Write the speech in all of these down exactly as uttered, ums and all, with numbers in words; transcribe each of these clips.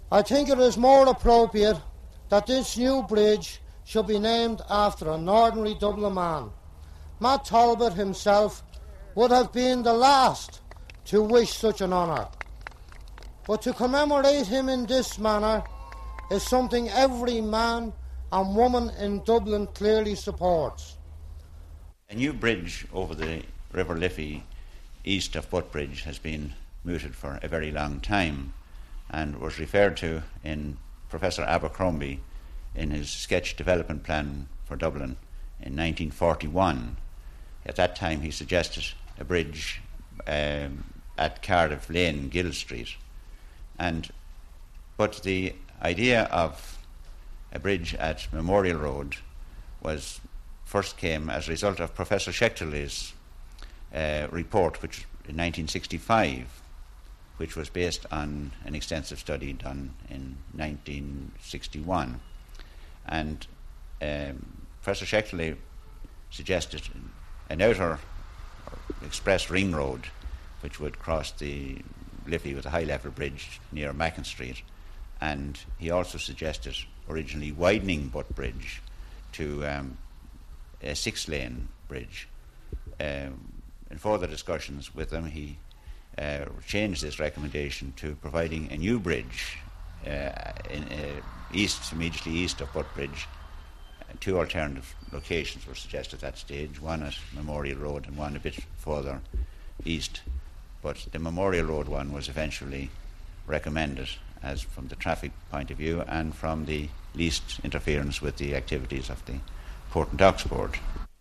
I think it is more appropriate that this new bridge should be named after an ordinary Dublin man. Matt Talbot himself would have been the last to wish such an honour. But to commemorate him in this manner is something every man and woman in Dublin clearly supports. A new bridge over the River Liffey east of Buttbridge has been mooted for a very long time and was referred to in Professor Abercrombie in his sketch development plan for Dublin in nineteen forty-one. At that time he suggested a bridge um, at Cardiff Lane, Gill Street. And but the idea of a bridge at Memorial Road was first came as a result of Professor Schechterle's uh, report, which in nineteen sixty-five, which was based on an extensive study done in nineteen sixty-one. And um, Professor Schechterle suggested an outer express ring road which would cross the Liffey with a high-level bridge near Mackin Street. And he also suggested originally widening Buttbridge to um, a six-lane bridge. Um, in further discussions with him, he uh, changed this recommendation to providing a new bridge uh, in, uh, east, immediately east of Buttbridge. Uh, two alternative locations were suggested at that stage, one at Memorial Road and one a bit further east. But the Memorial Road one was eventually recommended as from the traffic point of view and from the least interference with the activities of the Port and Docks Board.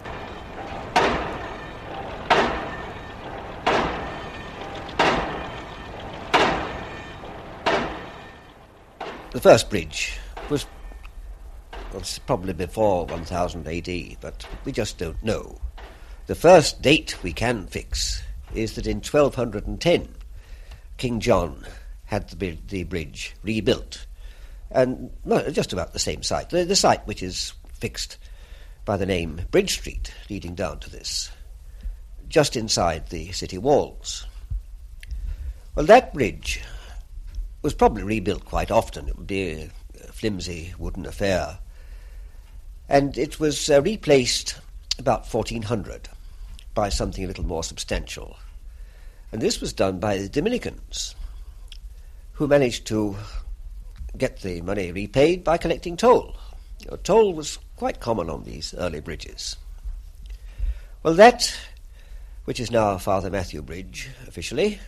The first bridge was, well, probably before one thousand A D, but we just don't know. The first date we can fix is that in twelve ten King John had the, the bridge rebuilt, and well, just about the same site, the, the site which is fixed by the name Bridge Street, leading down to this, just inside the city walls. Well, that bridge was probably rebuilt quite often. It would be a, a flimsy wooden affair, and it was uh, replaced about fourteen hundred by something a little more substantial. And this was done by the Dominicans, who managed to get the money repaid by collecting toll. You know, toll was quite common on these early bridges. Well, that, which is now Father Matthew Bridge, officially,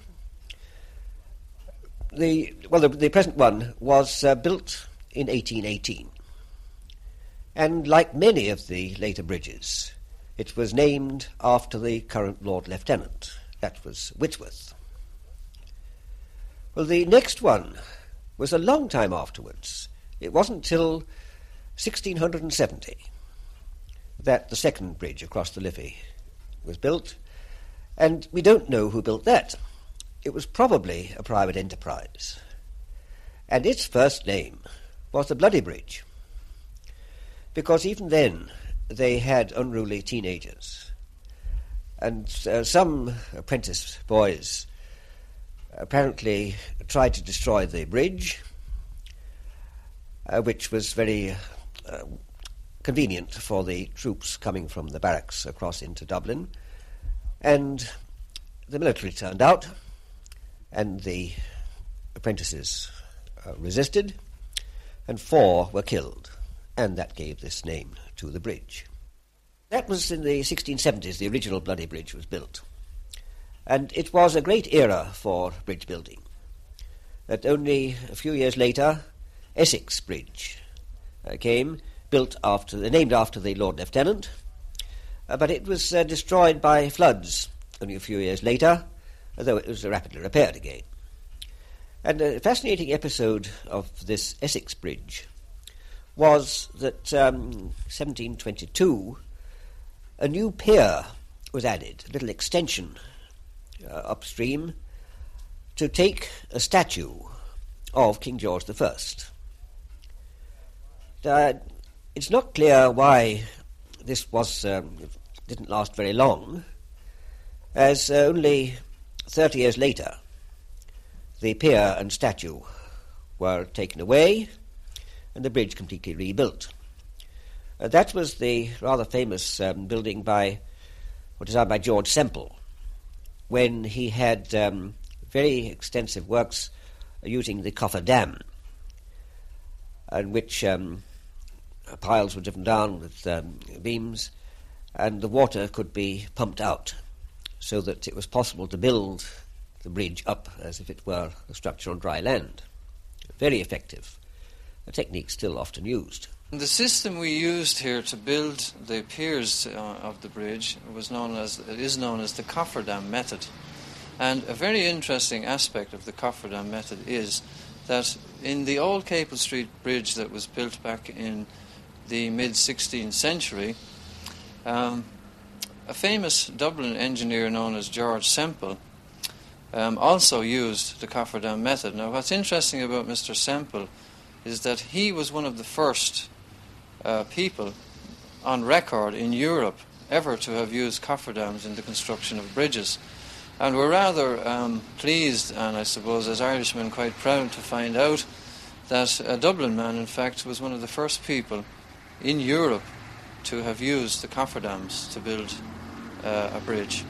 the well, the, the present one was uh, built in eighteen eighteen. And like many of the later bridges, it was named after the current Lord Lieutenant. That was Whitworth. Well, the next one was a long time afterwards. It wasn't till sixteen seventy that the second bridge across the Liffey was built, and we don't know who built that. It was probably a private enterprise, and its first name was the Bloody Bridge, because even then they had unruly teenagers, and uh, some apprentice boys apparently tried to destroy the bridge, uh, which was very uh, convenient for the troops coming from the barracks across into Dublin, and the military turned out, and the apprentices uh, resisted, and four were killed, and that gave this name to the bridge. That was in the sixteen seventies the original Bloody Bridge was built, and it was a great era for bridge building. That only a few years later, Essex Bridge uh, came, built after, named after the Lord Lieutenant, uh, but it was uh, destroyed by floods only a few years later, although it was rapidly repaired again. And a fascinating episode of this Essex Bridge was that um, seventeen twenty-two, a new pier was added, a little extension uh, upstream, to take a statue of King George the First. Uh, it's not clear why this was um, didn't last very long, as uh, only thirty years later the pier and statue were taken away and the bridge completely rebuilt. Uh, that was the rather famous um, building by, or designed by George Semple, when he had um, very extensive works using the Coffer Dam, in which um, piles were driven down with um, beams, and the water could be pumped out, so that it was possible to build the bridge up as if it were a structure on dry land. Very effective, a technique still often used. The system we used here to build the piers uh, of the bridge was known as, it is known as the cofferdam method. And a very interesting aspect of the cofferdam method is that in the old Capel Street Bridge that was built back in the mid-sixteenth century, um, a famous Dublin engineer known as George Semple um, also used the cofferdam method. Now, what's interesting about Mister Semple is that he was one of the first uh, people on record in Europe ever to have used cofferdams in the construction of bridges. And we're rather um, pleased, and I suppose as Irishmen quite proud, to find out that a Dublin man, in fact, was one of the first people in Europe to have used the cofferdams to build uh, a bridge.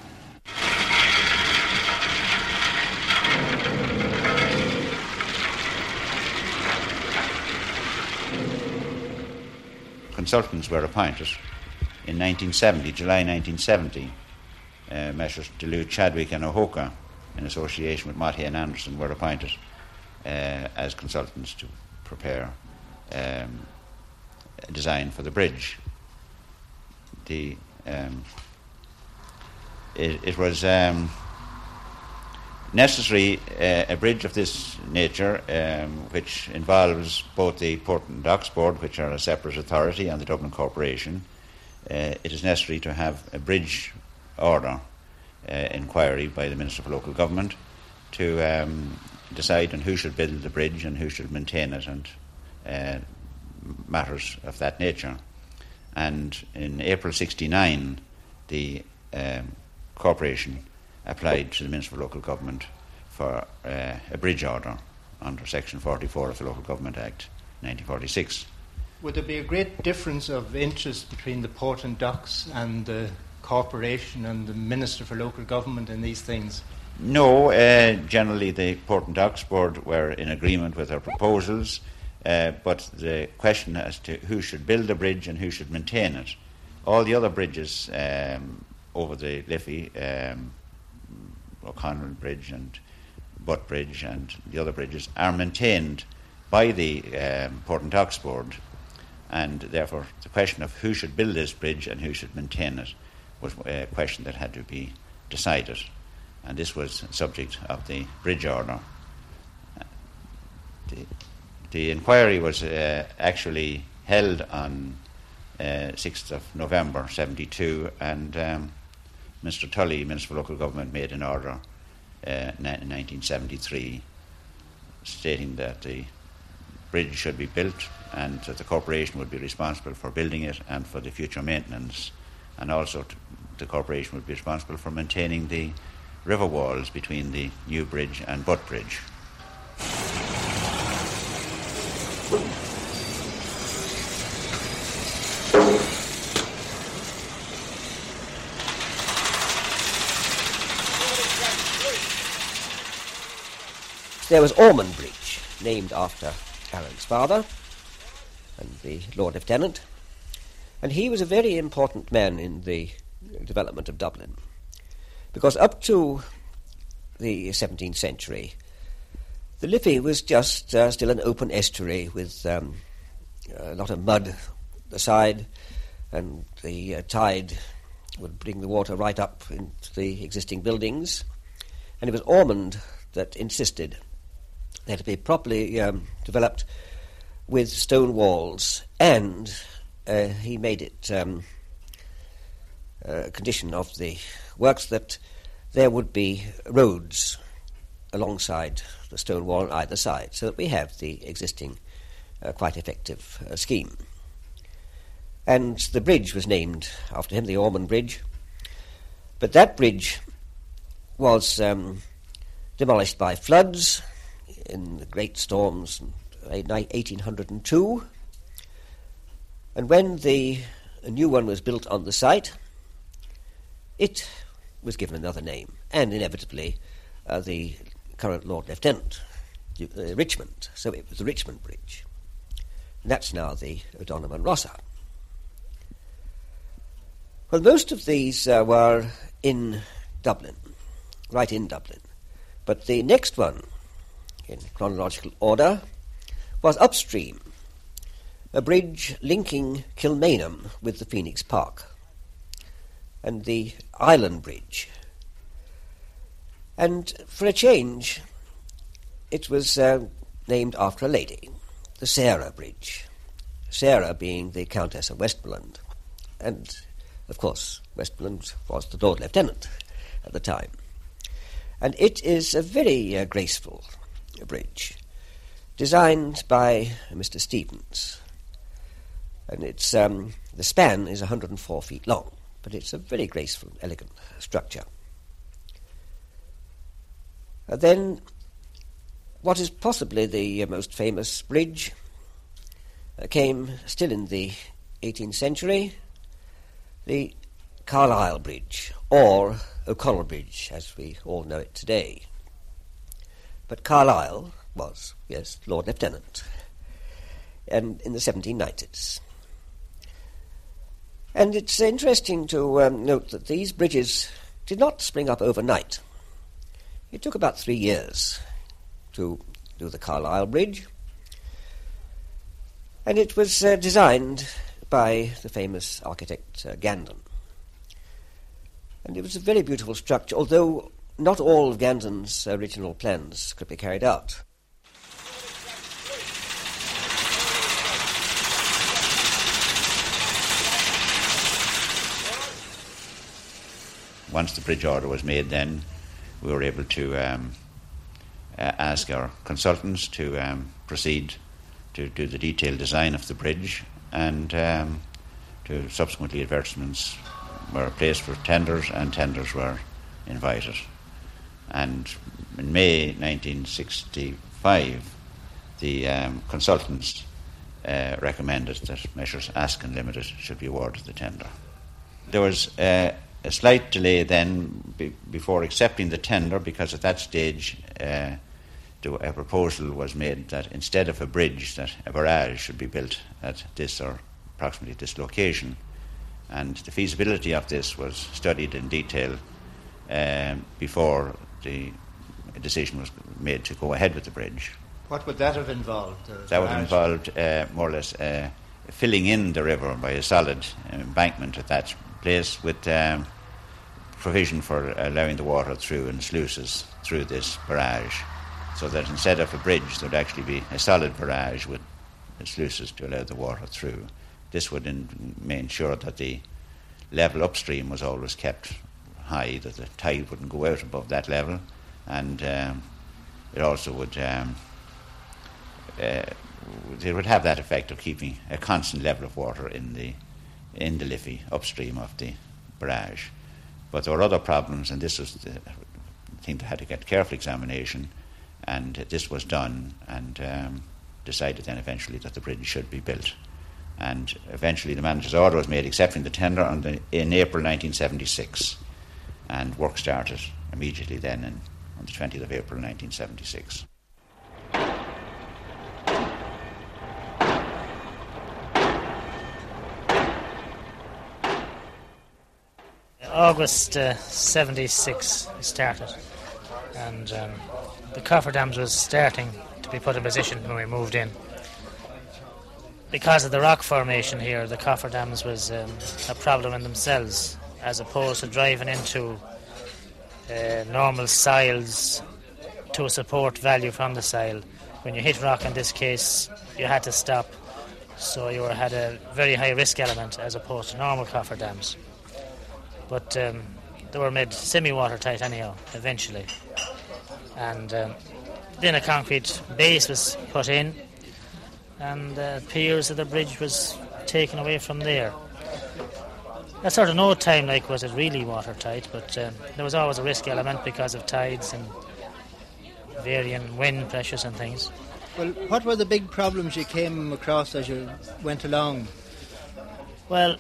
Consultants were appointed in nineteen seventy, July nineteen seventy. Uh, Messrs. Duluth, Chadwick and Ohoka, in association with Matthay and Anderson, were appointed uh, as consultants to prepare um, a design for the bridge. The um, it, it was um, necessary, uh, a bridge of this nature, um, which involves both the Port and Docks Board, which are a separate authority, and the Dublin Corporation. Uh, it is necessary to have a bridge order uh, inquiry by the Minister for Local Government to um, decide on who should build the bridge and who should maintain it, and uh, matters of that nature. And in April sixty-nine, the um, Corporation applied to the Minister for Local Government for uh, a bridge order under Section forty-four of the Local Government Act nineteen forty-six. Would there be a great difference of interest between the Port and Docks and the Corporation and the Minister for Local Government in these things? No, uh, generally the Port and Docks Board were in agreement with our proposals, uh, but the question as to who should build the bridge and who should maintain it. All the other bridges um, over the Liffey, um, O'Connell Bridge and Butt Bridge and the other bridges, are maintained by the um, Port and Docks Board, and therefore the question of who should build this bridge and who should maintain it was a question that had to be decided, and this was subject of the bridge order. The, the inquiry was uh, actually held on uh, sixth of November seventy-two, and um, Mister Tully, Minister for Local Government, made an order uh, in nineteen seventy-three stating that the bridge should be built and that the corporation would be responsible for building it and for the future maintenance, and also t- the corporation would be responsible for maintaining the river walls between the New Bridge and Butt Bridge. There was Ormond Bridge, named after Alan's father and the Lord Lieutenant, and he was a very important man in the development of Dublin, because up to the seventeenth century the Liffey was just uh, still an open estuary with um, a lot of mud the side, and the uh, tide would bring the water right up into the existing buildings, and it was Ormond that insisted that it be properly um, developed with stone walls, and uh, he made it um, a condition of the works that there would be roads alongside the stone wall on either side, so that we have the existing uh, quite effective uh, scheme. And the bridge was named after him, the Ormond Bridge, but that bridge was um, demolished by floods in the great storms in eighteen oh two. And when the a new one was built on the site, it was given another name, and inevitably uh, the current Lord Lieutenant, uh, Richmond. So it was the Richmond Bridge. And that's now the O'Donovan and Rossa. Well, most of these uh, were in Dublin, right in Dublin. But the next one, in chronological order, was upstream, a bridge linking Kilmainham with the Phoenix Park, and the Island Bridge. And for a change, it was uh, named after a lady, the Sarah Bridge, Sarah being the Countess of Westmoreland. And, of course, Westmoreland was the Lord Lieutenant at the time. And it is a very uh, graceful bridge, designed by Mister Stevens. And it's um, the span is one hundred four feet long, but it's a very graceful, elegant structure. Uh, then, what is possibly the uh, most famous bridge uh, came still in the eighteenth century, the Carlisle Bridge, or O'Connell Bridge, as we all know it today. But Carlisle was, yes, Lord Lieutenant, and in the seventeen nineties. And it's interesting to um, note that these bridges did not spring up overnight. It took about three years to do the Carlisle Bridge, and it was uh, designed by the famous architect uh, Gandon. And it was a very beautiful structure, although not all of Gandon's original plans could be carried out. Once the bridge order was made, then we were able to um, uh, ask our consultants to um, proceed to do the detailed design of the bridge, and um, to subsequently advertisements were placed for tenders, and tenders were invited. And in May nineteen sixty-five, the um, consultants uh, recommended that Messrs. Askin Limited should be awarded the tender. There was uh, a slight delay then be- before accepting the tender, because at that stage uh, a proposal was made that instead of a bridge, that a barrage should be built at this or approximately this location. And the feasibility of this was studied in detail um, before the decision was made to go ahead with the bridge. What would that have involved? Uh, that would have involved uh, more or less uh, filling in the river by a solid embankment at that place, with um, provision for allowing the water through in sluices through this barrage, so that instead of a bridge there would actually be a solid barrage with sluices to allow the water through. This would in, ensure that the level upstream was always kept high, that the tide wouldn't go out above that level, and um, it also would um, uh, it would have that effect of keeping a constant level of water in the in the Liffey upstream of the barrage. But there were other problems, and this was the thing that had to get careful examination, and this was done, and um, decided then eventually that the bridge should be built. And eventually the manager's order was made accepting the tender on the, in April nineteen seventy-six, and work started immediately then in, on the twentieth of April nineteen seventy-six. August uh, seventy-six started, and um, the cofferdams was starting to be put in position when we moved in. Because of the rock formation here, the cofferdams was um, a problem in themselves, as opposed to driving into uh, normal soils to a support value from the soil. When you hit rock in this case, you had to stop, so you were, had a very high risk element as opposed to normal cofferdams. But um, they were made semi-watertight anyhow, eventually. And um, then a concrete base was put in, and the piers of the bridge was taken away from there. At sort of no time like was it really watertight, but um, there was always a risk element because of tides and varying wind pressures and things. Well, what were the big problems you came across as you went along? Well,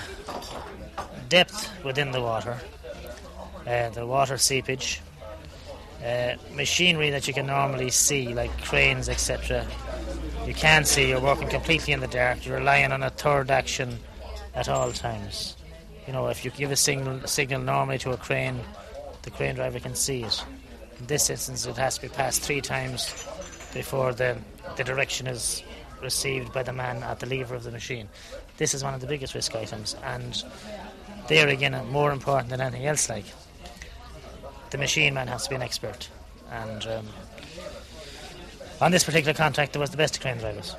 depth within the water, uh, the water seepage, uh, machinery that you can normally see, like cranes, et cetera. You can't see, you're working completely in the dark, you're relying on a third action at all times. You know, if you give a signal, signal normally to a crane, the crane driver can see it. In this instance, it has to be passed three times before the, the direction is received by the man at the lever of the machine. This is one of the biggest risk items, and there again, more important than anything else, like, the machine man has to be an expert. And um, on this particular contract, there was the best crane drivers.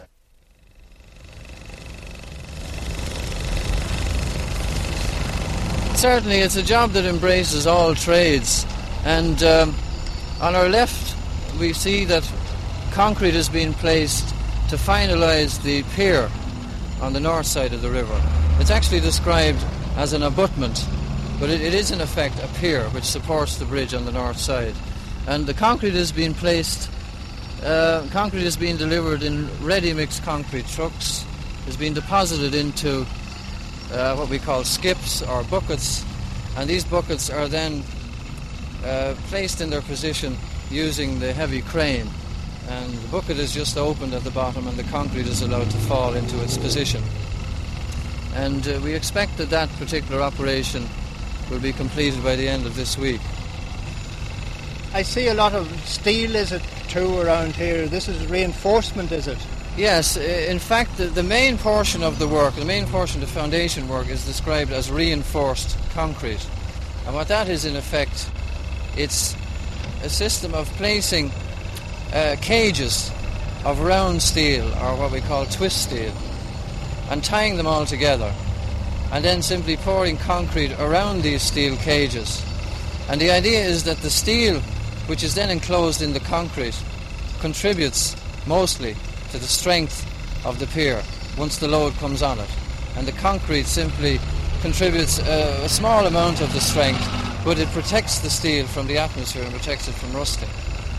Certainly, it's a job that embraces all trades, and um, on our left we see that concrete is being placed to finalise the pier on the north side of the river. It's actually described as an abutment, but it, it is in effect a pier which supports the bridge on the north side. And the concrete is being placed, uh, concrete is being delivered in ready-mix concrete trucks, is being deposited into uh, what we call skips or buckets, and these buckets are then uh, placed in their position using the heavy crane. And the bucket is just opened at the bottom and the concrete is allowed to fall into its position. And uh, we expect that that particular operation will be completed by the end of this week. I see a lot of steel, is it, too, around here? This is reinforcement, is it? Yes, in fact, the, the main portion of the work, the main portion of the foundation work is described as reinforced concrete. And what that is, in effect, it's a system of placing uh, cages of round steel, or what we call twist steel, and tying them all together, and then simply pouring concrete around these steel cages. And the idea is that the steel, which is then enclosed in the concrete, contributes mostly to the strength of the pier once the load comes on it. And the concrete simply contributes a, a small amount of the strength, but it protects the steel from the atmosphere and protects it from rusting.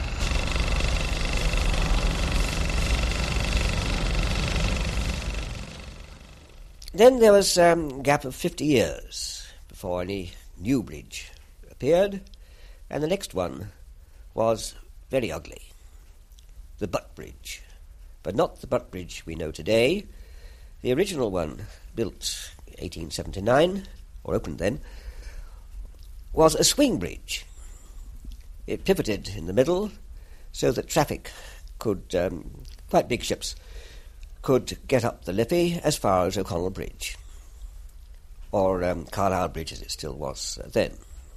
Then there was a um, gap of fifty years before any new bridge appeared, and the next one was very ugly, the Butt Bridge. But not the Butt Bridge we know today. The original one, built eighteen seventy-nine, or opened then, was a swing bridge. It pivoted in the middle so that traffic could, um, quite big ships, could get up the Liffey as far as O'Connell Bridge, or um, Carlisle Bridge as it still was uh, then.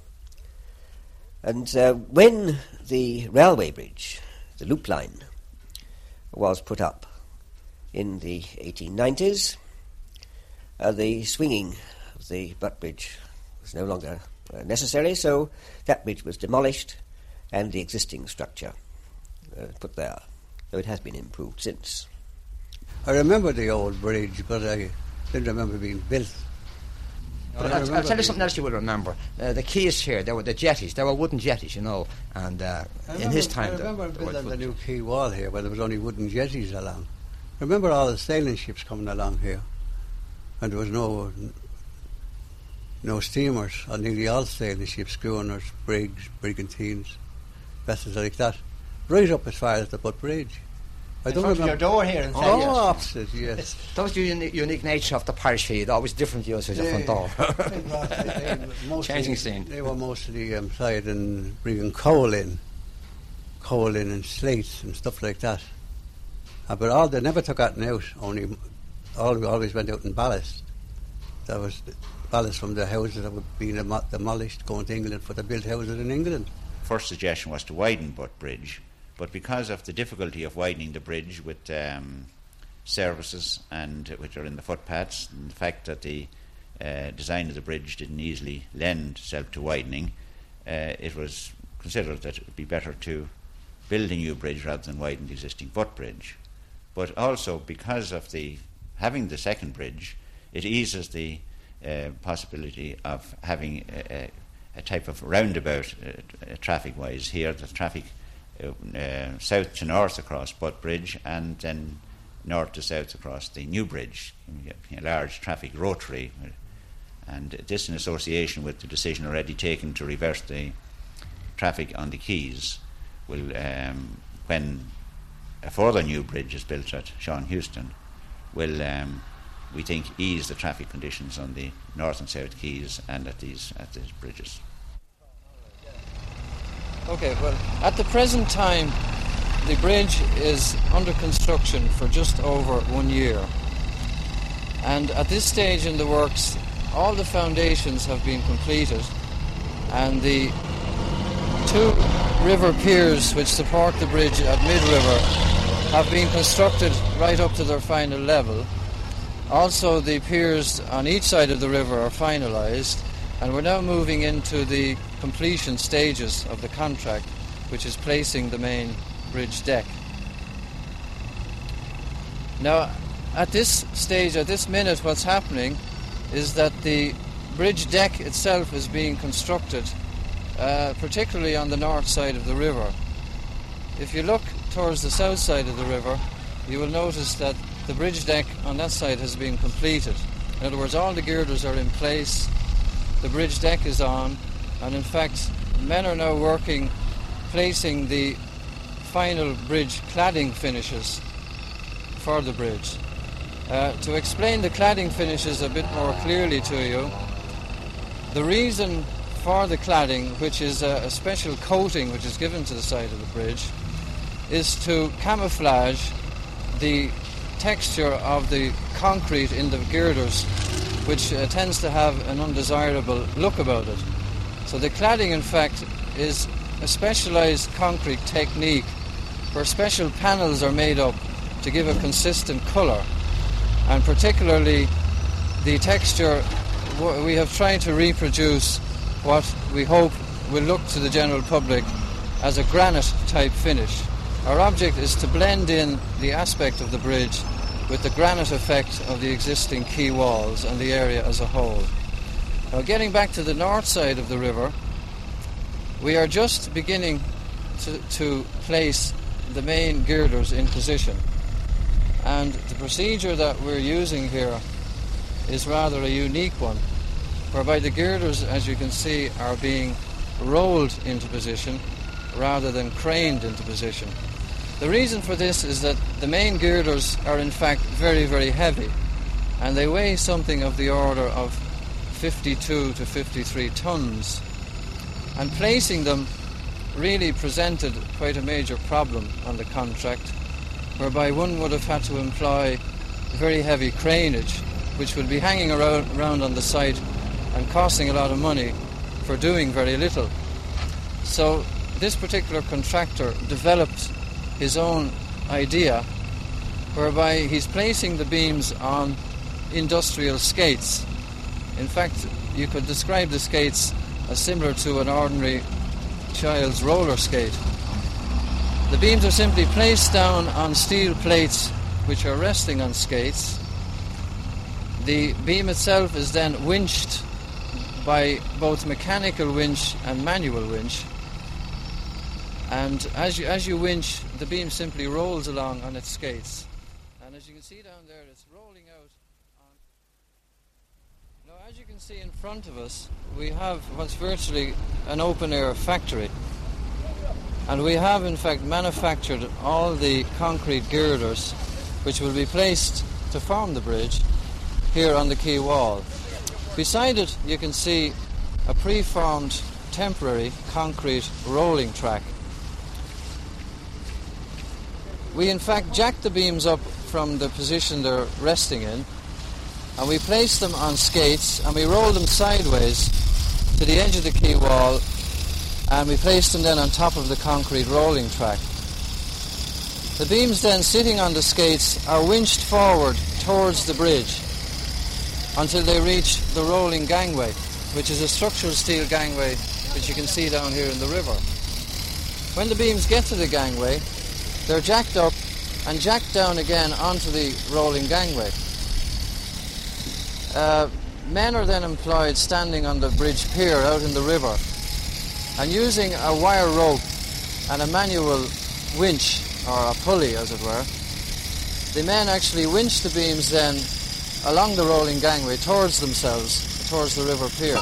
And uh, when the railway bridge, the loop line, was put up in the eighteen nineties, uh, the swinging of the Butt Bridge was no longer uh, necessary, so that bridge was demolished and the existing structure uh, put there, though it has been improved since. I remember the old bridge, but I didn't remember being built. But I'll, I'll tell you something else you will remember. Uh, the quays here, there were the jetties. There were wooden jetties, you know, and uh, remember, in his time... I remember the, building the new quay wall here, where there was only wooden jetties along. I remember all the sailing ships coming along here, and there was no no steamers, or nearly all sailing ships, schooners, brigs, brigantines, vessels like that, right up as far as the Butt Bridge. I in don't front remember. of your door here in Oh, Selya. opposite, yes. That was the unique, unique nature of the parish feed, always different use of your front door. They mostly- Changing scene. They were mostly employed in bringing coal in, coal in and slates and stuff like that. Uh, but all they never took that out. Only, all always went out in ballast. That was the ballast from the houses that were being demo- demolished, going to England for the built houses in England. First suggestion was to widen Butt Bridge, but because of the difficulty of widening the bridge with um, services and uh, which are in the footpaths, and the fact that the uh, design of the bridge didn't easily lend itself to widening, uh, it was considered that it would be better to build a new bridge rather than widen the existing Butt Bridge. But also because of the having the second bridge, it eases the uh, possibility of having a, a, a type of roundabout uh, traffic-wise here. The traffic uh, south to north across Butt Bridge, and then north to south across the new bridge, a large traffic rotary. And this in association with the decision already taken to reverse the traffic on the quays will, um, when a further new bridge is built at Sean Houston, will, um, we think, ease the traffic conditions on the north and south quays and at these, at these bridges. Okay, well, at the present time, the bridge is under construction for just over one year. And at this stage in the works, all the foundations have been completed, and the two river piers which support the bridge at mid-river have been constructed right up to their final level. Also, the piers on each side of the river are finalised, and we're now moving into the completion stages of the contract, which is placing the main bridge deck. Now, at this stage, at this minute, what's happening is that the bridge deck itself is being constructed, uh, particularly on the north side of the river. If you look towards the south side of the river, you will notice that the bridge deck on that side has been completed. In other words, all the girders are in place, the bridge deck is on, and in fact, men are now working, placing the final bridge cladding finishes for the bridge. Uh, to explain the cladding finishes a bit more clearly to you, the reason for the cladding, which is a, a special coating which is given to the side of the bridge, is to camouflage the texture of the concrete in the girders, which uh, tends to have an undesirable look about it. So the cladding, in fact, is a specialized concrete technique where special panels are made up to give a consistent color. And particularly the texture, we have tried to reproduce what we hope will look to the general public as a granite type finish. Our object is to blend in the aspect of the bridge with the granite effect of the existing quay walls and the area as a whole. Now, getting back to the north side of the river, we are just beginning to, to place the main girders in position. And the procedure that we're using here is rather a unique one, whereby the girders, as you can see, are being rolled into position rather than craned into position. The reason for this is that the main girders are in fact very, very heavy, and they weigh something of the order of fifty-two to fifty-three tons. And placing them really presented quite a major problem on the contract, whereby one would have had to employ very heavy craneage, which would be hanging around, around on the site and costing a lot of money for doing very little. So this particular contractor developed his own idea, whereby he's placing the beams on industrial skates. In fact, you could describe the skates as similar to an ordinary child's roller skate. The beams are simply placed down on steel plates which are resting on skates. The beam itself is then winched by both mechanical winch and manual winch. And as you, as you winch, the beam simply rolls along on its skates. And as you can see down there, it's rolling out on... Now, as you can see in front of us, we have what's virtually an open-air factory. And we have, in fact, manufactured all the concrete girders which will be placed to form the bridge here on the quay wall. Beside it, you can see a preformed temporary concrete rolling track. We, in fact, jack the beams up from the position they're resting in, and we place them on skates, and we roll them sideways to the edge of the quay wall, and we place them then on top of the concrete rolling track. The beams then sitting on the skates are winched forward towards the bridge until they reach the rolling gangway, which is a structural steel gangway which you can see down here in the river. When the beams get to the gangway, they're jacked up and jacked down again onto the rolling gangway. Uh, men are then employed standing on the bridge pier out in the river, and using a wire rope and a manual winch, or a pulley as it were. The men actually winch the beams then along the rolling gangway towards themselves, towards the river pier.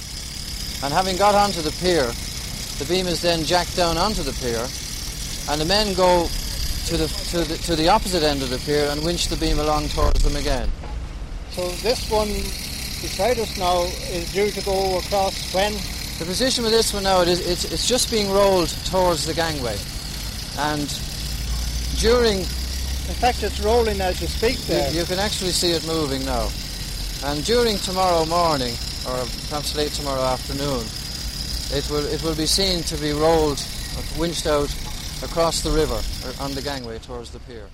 And having got onto the pier, the beam is then jacked down onto the pier, and the men go to the, to the, to the opposite end of the pier and winch the beam along towards them again. So this one beside us now is due to go across when? The position with this one now, it is, it's, it's just being rolled towards the gangway. And during... In fact, it's rolling as you speak there. You, you can actually see it moving now. And during tomorrow morning, or perhaps late tomorrow afternoon, it will it will be seen to be rolled, winched out across the river, or on the gangway towards the pier.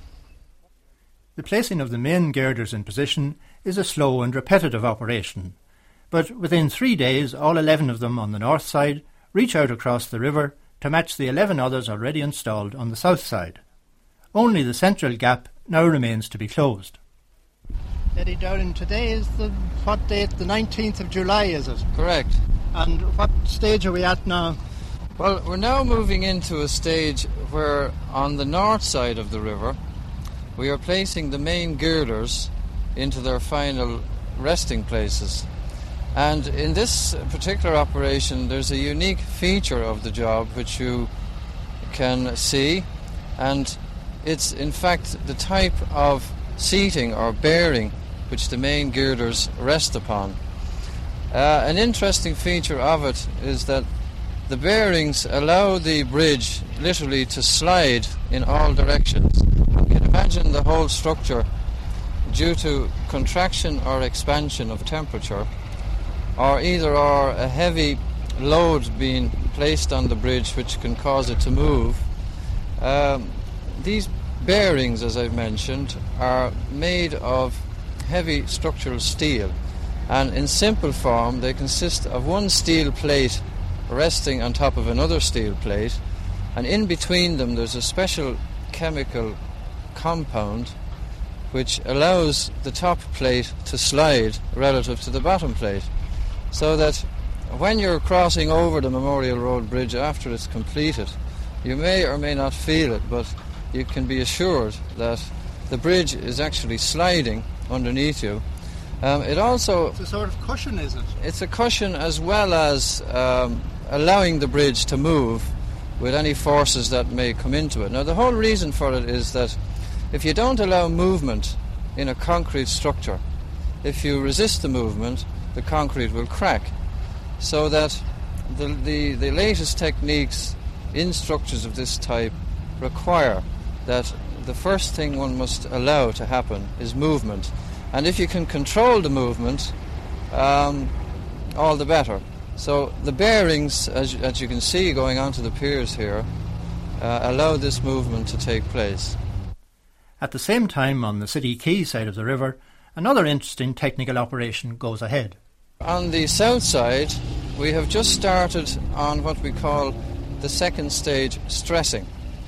The placing of the main girders in position is a slow and repetitive operation, but within three days all eleven of them on the north side reach out across the river to match the eleven others already installed on the south side. Only the central gap now remains to be closed. Eddie Dowling, today is the, what date? The nineteenth of July, is it? Correct. And what stage are we at now? Well, we're now moving into a stage where on the north side of the river we are placing the main girders into their final resting places. And in this particular operation there's a unique feature of the job which you can see, and it's in fact the type of seating or bearing which the main girders rest upon. Uh, an interesting feature of it is that the bearings allow the bridge literally to slide in all directions. You can imagine the whole structure, due to contraction or expansion of temperature, or either or a heavy load being placed on the bridge which can cause it to move. Um, these bearings, as I've mentioned, are made of heavy structural steel, and in simple form they consist of one steel plate resting on top of another steel plate, and in between them there's a special chemical compound which allows the top plate to slide relative to the bottom plate, so that when you're crossing over the Memorial Road Bridge after it's completed, you may or may not feel it, but you can be assured that the bridge is actually sliding underneath you. Um, it also... It's a sort of cushion, is it? It's a cushion, as well as um, allowing the bridge to move with any forces that may come into it. Now, the whole reason for it is that if you don't allow movement in a concrete structure, if you resist the movement, the concrete will crack. So that the, the, the latest techniques in structures of this type require that the first thing one must allow to happen is movement. And if you can control the movement, um, all the better. So the bearings, as, as you can see going onto the piers here, uh, allow this movement to take place. At the same time, on the City Quay side of the river, another interesting technical operation goes ahead. On the south side, we have just started on what we call the second stage stressing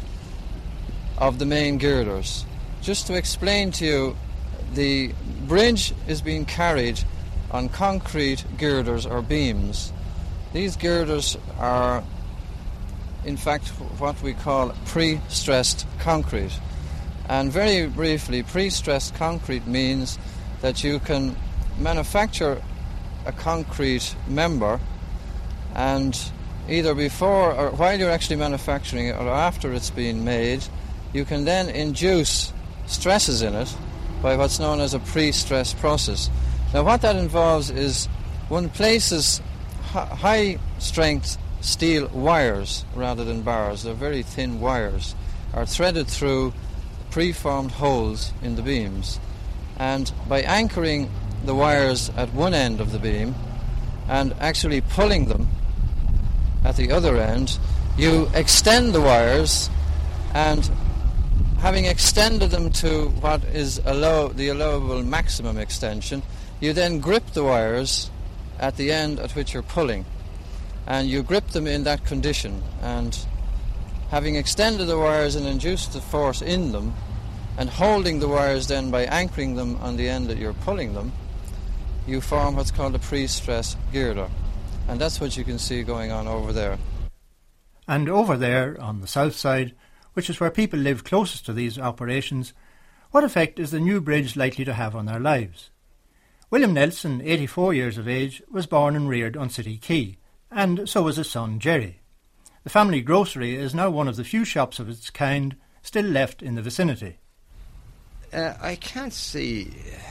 of the main girders. Just to explain to you, the bridge is being carried on concrete girders or beams. These girders are in fact what we call pre-stressed concrete. And very briefly, pre-stressed concrete means that you can manufacture a concrete member, and either before or while you're actually manufacturing it or after it's been made, you can then induce stresses in it by what's known as a pre-stress process. Now what that involves is one places high-strength steel wires rather than bars. They're very thin wires, are threaded through preformed holes in the beams, and by anchoring the wires at one end of the beam and actually pulling them at the other end, you extend the wires, and having extended them to what is allow, the allowable maximum extension, you then grip the wires at the end at which you're pulling, and you grip them in that condition, and having extended the wires and induced the force in them, and holding the wires then by anchoring them on the end that you're pulling them, you form what's called a pre-stress girder. And that's what you can see going on over there. And over there, on the south side, which is where people live closest to these operations, what effect is the new bridge likely to have on their lives? William Nelson, eighty-four years of age, was born and reared on City Quay, and so was his son Jerry. The family grocery is now one of the few shops of its kind still left in the vicinity. Uh, I can't see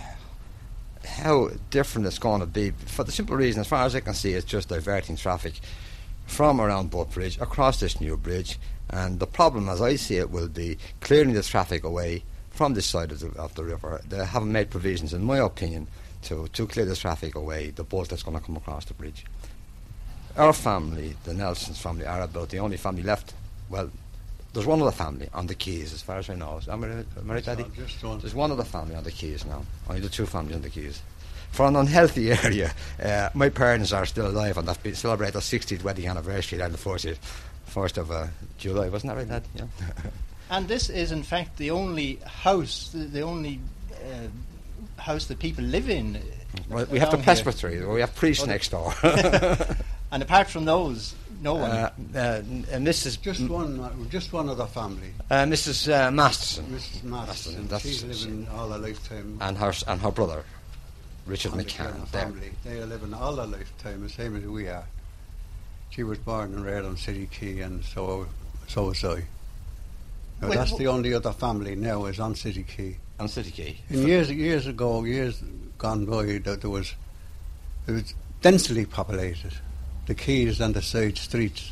how different it's going to be, for the simple reason, as far as I can see, it's just diverting traffic from around Butt Bridge across this new bridge, and the problem, as I see it, will be clearing the traffic away from this side of the, of the river. They haven't made provisions, in my opinion, to, to clear the traffic away, the boat that's going to come across the bridge. Our family, the Nelsons family, are about the only family left. Well, there's one other family on the Quays, as far as I know. Am I, am I right, Daddy? Just one. There's one other family on the Quays now. Only the two families on the Quays. For an unhealthy area, uh, my parents are still alive and they've celebrated their sixtieth wedding anniversary on the first of uh, July. Wasn't that right, Dad? Yeah. And this is, in fact, the only house, the, the only uh, house that people live in. Well, we have the presbytery, we have priests next door. And apart from those, no one. Uh, uh, and Missus Just M- one, uh, just one other family. Uh, Missus Uh, Masterson. Missus Masterson. That's She's living all her lifetime. And her and her brother, Richard on the McCann. Family. They are living all their lifetime, the same as we are. She was born and reared on City Quay, and so so was I. Now, Wait, that's wh- the only other family now is on City Quay. On City Quay. And years years ago, years gone by, that there was it was densely populated. The quays and the side streets.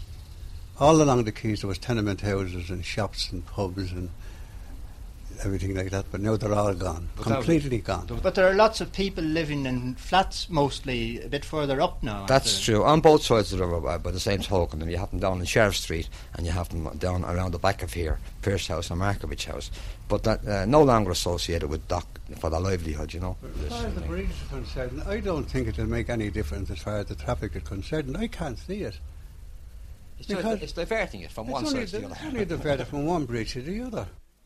All along the quays there was tenement houses and shops and pubs and everything like that, but now they're all gone, But completely gone. But there are lots of people living in flats, mostly a bit further up now. That's aren't true. On both sides of the river, uh, by the same token, and you have them down in Sheriff Street, and you have them down around the back of here, Pierce House and Markovich House. But that uh, no longer associated with dock for their livelihood, you know. As far as the bridge is concerned, I don't think it will make any difference as far as the traffic is concerned. I can't see it. It's, Because it's diverting it from It's one only, side to the it's other. only diverted from one bridge to the other.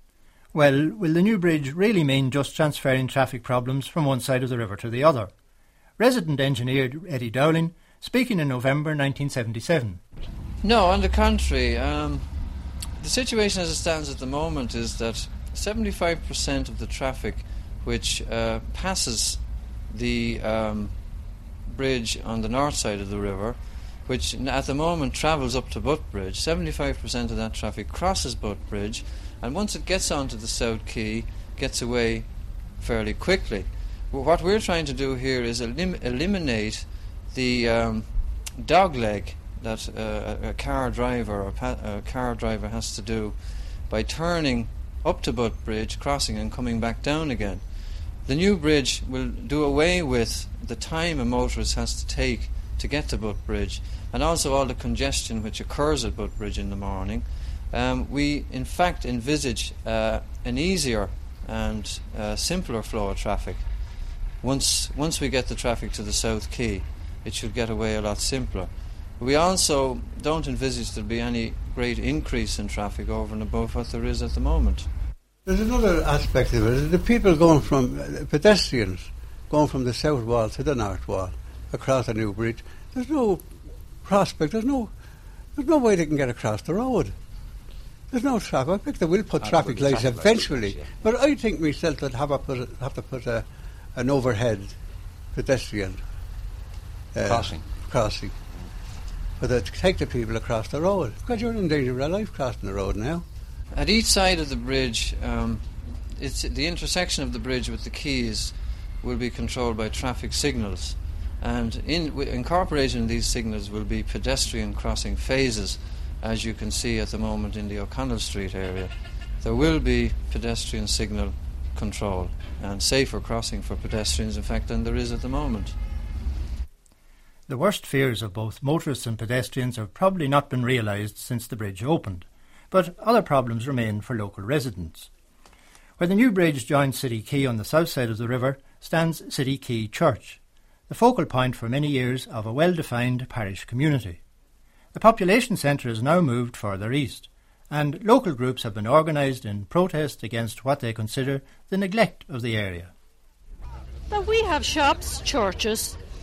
Well, will the new bridge really mean just transferring traffic problems from one side of the river to the other? Resident engineer Eddie Dowling, speaking in November nineteen seventy-seven. No, on the contrary. Um, the situation as it stands at the moment is that seventy-five percent of the traffic which uh, passes the um, bridge on the north side of the river, which at the moment travels up to Butt Bridge, seventy-five percent of that traffic crosses Butt Bridge, and once it gets onto the South Quay, gets away fairly quickly. Well, what we're trying to do here is elim- eliminate the um, dogleg that uh, a, a car driver or pa- a car driver has to do by turning up to Butt Bridge, crossing and coming back down again. The new bridge will do away with the time a motorist has to take to get to Butt Bridge, and also all the congestion which occurs at Butt Bridge in the morning. Um, we in fact envisage uh, an easier and uh, simpler flow of traffic. Once once we get the traffic to the South Quay, it should get away a lot simpler. We also don't envisage there to be any great increase in traffic over and above what there is at the moment. There's another aspect of it. The people going from, uh, pedestrians going from the south wall to the north wall across the new bridge, there's no prospect, there's no there's no way they can get across the road. There's no traffic. I think they will put Ah, traffic there'll be lights traffic eventually. lights, yeah. But I think myself that have, a put a, have to put a, an overhead pedestrian uh, Crossing. crossing. But to take the people across the road. Because you're in danger of your life crossing the road now. At each side of the bridge, um, it's the intersection of the bridge with the quays will be controlled by traffic signals, and in, w- incorporated in these signals will be pedestrian crossing phases, as you can see at the moment in the O'Connell Street area. There will be pedestrian signal control and safer crossing for pedestrians, in fact, than there is at the moment. The worst fears of both motorists and pedestrians have probably not been realised since the bridge opened, but other problems remain for local residents. Where the new bridge joins City Quay on the south side of the river stands City Quay Church, the focal point for many years of a well-defined parish community. The population centre is now moved further east, and local groups have been organised in protest against what they consider the neglect of the area. But we have shops, churches,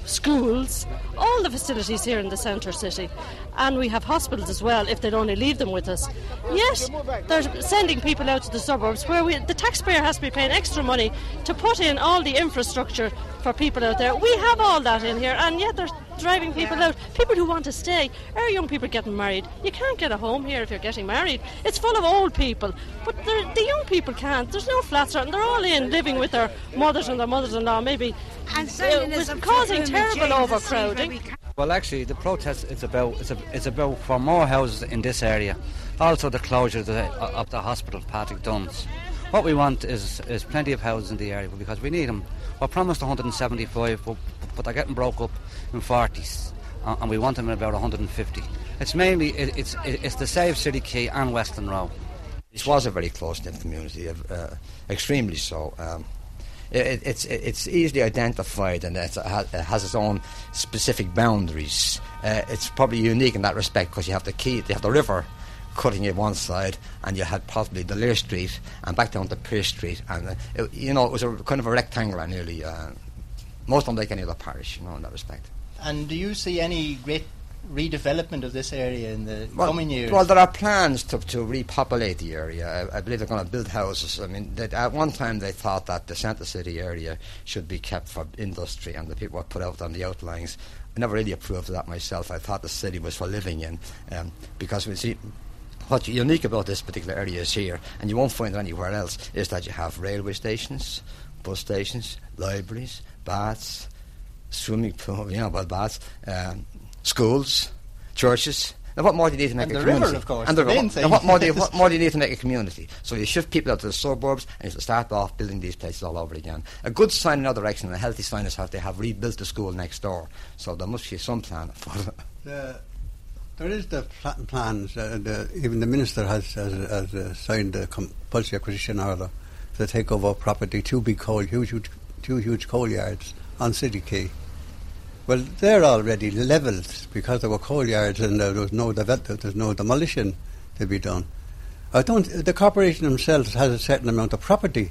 schools, all the facilities here in the centre city. And we have hospitals as well, if they'd only leave them with us. Yet they're sending people out to the suburbs where we, the taxpayer has to be paying extra money to put in all the infrastructure for people out there. We have all that in here, and yet they're driving people out. People who want to stay. Our young people getting married. You can't get a home here if you're getting married. It's full of old people, but the young people can't. There's no flats around. They're all in living with their mothers and their mothers-in-law, maybe, and uh, causing terrible overcrowding. Well, actually, the protest is about it's, a, it's about for more houses in this area. Also, the closure of the, of the hospital, Patrick Dunn's. What we want is is plenty of houses in the area because we need them. We're promised one hundred seventy-five, but, but they're getting broke up in forties, uh, and we want them in about one hundred fifty. It's mainly it, it's it's the Save City Quay and Western Row. This was a very close-knit community, uh, extremely so. Um, It, it's it's easily identified and it's, it has its own specific boundaries. Uh, it's probably unique in that respect because you have the key, you have the river cutting it one side, and you had possibly the Lear Street and back down to Pierce Street, and uh, it, you know it was a kind of a rectangular nearly, uh, most unlike any other parish, you know, in that respect. And do you see any great redevelopment of this area in the well, coming years? Well, there are plans to, to repopulate the area. I, I believe they're going to build houses. I mean, they, at one time they thought that the centre city area should be kept for industry and the people were put out on the outlyings. I never really approved of that myself. I thought the city was for living in, um, because we see what's unique about this particular area is here, and you won't find it anywhere else, is that you have railway stations, bus stations, libraries, baths, swimming pool, you know, well, baths, um, schools, churches. Now, what more do you need to make and a the community? River, of course. And the river. Thing. Now, what more do you, what more do you need to make a community? So you shift people out to the suburbs, and you start off building these places all over again. A good sign in another direction, and a healthy sign is how they have rebuilt the school next door. So there must be some plan for it. The, there is the pl- plans. Uh, the, even the minister has, has, has uh, signed the compulsory acquisition order to take over property, two big coal, huge, huge, two huge coal yards on City Quay. Well, they're already levelled because there were coal yards and there was no develop- there's no demolition to be done. I don't. The corporation themselves has a certain amount of property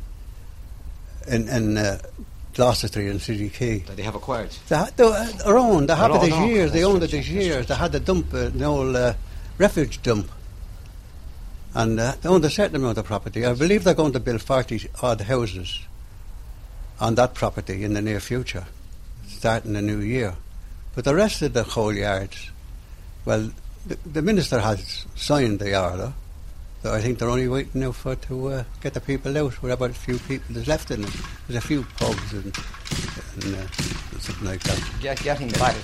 in, in uh, Gloucester Street and City Quay That they have acquired. They ha- they uh, their own. They have it these own, years. They owned it true, these years. They had a dump, uh, an old uh, refuge dump, and uh, they owned a certain amount of property. I believe they're going to build forty odd houses on that property in the near future, starting the new year. But the rest of the coal yards, well, the, the minister has signed the order, so I think they're only waiting now for to uh, get the people out. With about a few people there's left in it. There's a few pubs and, and uh, something like that. Get, getting back.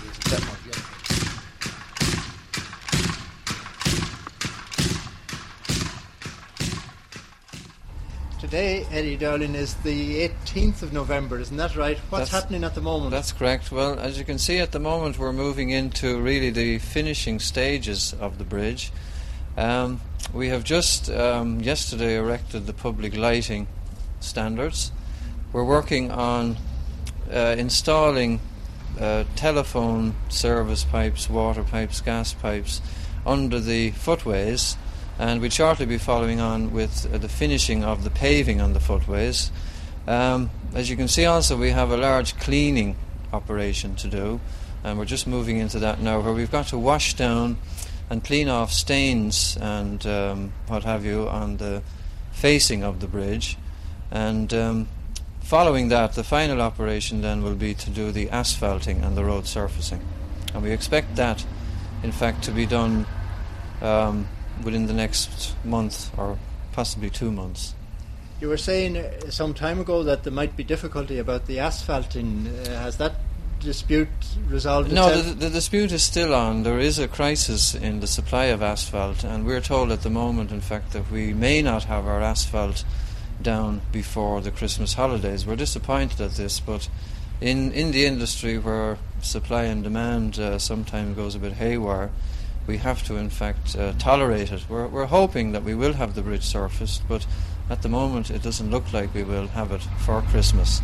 Today, Eddie Dowling, is the eighteenth of November, isn't that right? What's That's, happening at the moment? That's correct. Well, as you can see at the moment, we're moving into really the finishing stages of the bridge. Um, we have just um, yesterday erected the public lighting standards. We're working on uh, installing uh, telephone service pipes, water pipes, gas pipes under the footways, and we'll shortly be following on with uh, the finishing of the paving on the footways. Um, as you can see also, we have a large cleaning operation to do, and we're just moving into that now, where we've got to wash down and clean off stains and um, what have you on the facing of the bridge. And um, following that, the final operation then will be to do the asphalting and the road surfacing. And we expect that, in fact, to be done um, within the next month or possibly two months. You were saying uh, some time ago that there might be difficulty about the asphalting. Uh, has that dispute resolved No, itself? the, the dispute is still on. There is a crisis in the supply of asphalt, and we're told at the moment, in fact, that we may not have our asphalt down before the Christmas holidays. We're disappointed at this, but in, in the industry where supply and demand uh, sometimes goes a bit haywire, we have to, in fact, uh, tolerate it. We're, we're hoping that we will have the bridge surfaced, but at the moment it doesn't look like we will have it for Christmas.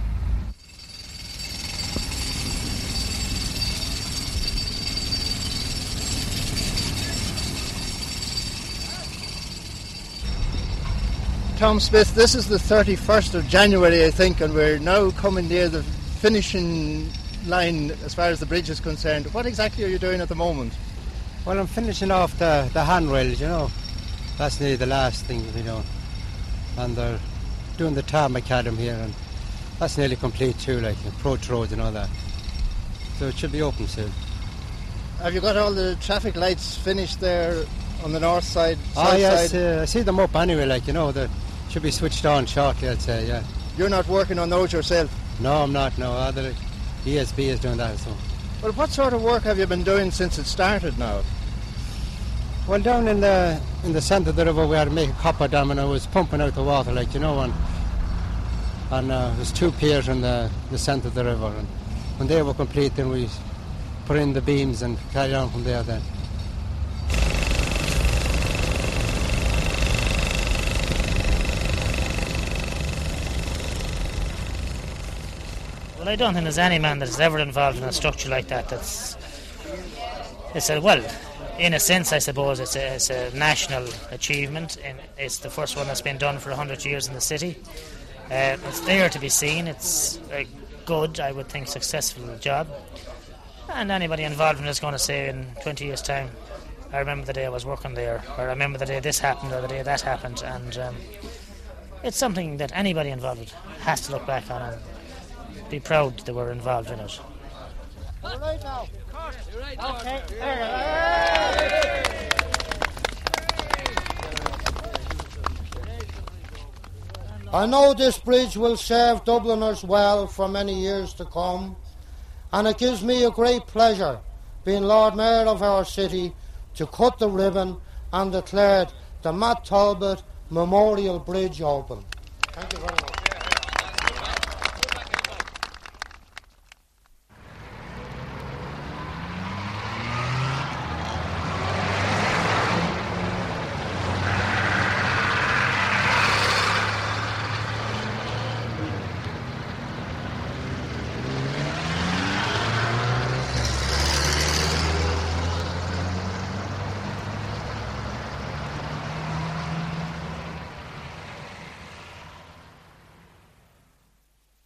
Tom Smith, this is the thirty-first of January, I think, and we're now coming near the finishing line as far as the bridge is concerned. What exactly are you doing at the moment? Well, I'm finishing off the, the handrails, you know. That's nearly the last thing to be done. And they're doing the tarmac macadam here, and that's nearly complete too, like the approach roads and all that. So it should be open soon. Have you got all the traffic lights finished there on the north side, south oh, yes, side? Uh, I see them up anyway, like, you know, they should be switched on shortly, I'd say, yeah. You're not working on those yourself? No, I'm not, no. Other E S B is doing that, so. Well, what sort of work have you been doing since it started now? Well, down in the in the centre of the river we had to make a copper dam, and I was pumping out the water, like, you know, and, and uh, there's two piers in the, the centre of the river, and when they were complete, then we put in the beams and carried on from there then. Well, I don't think there's any man that's ever involved in a structure like that. That's it's a well, in a sense, I suppose it's a, it's a national achievement, and it's the first one that's been done for a hundred years in the city. Uh, it's there to be seen. It's a good, I would think, successful job. And anybody involved in it is going to say in twenty years' time, I remember the day I was working there, or I remember the day this happened, or the day that happened. And um, it's something that anybody involved has to look back on and be proud they were involved in it. All right now. Okay. I know this bridge will serve Dubliners well for many years to come, and it gives me a great pleasure, being Lord Mayor of our city, to cut the ribbon and declare the Matt Talbot Memorial Bridge open. Thank you very much.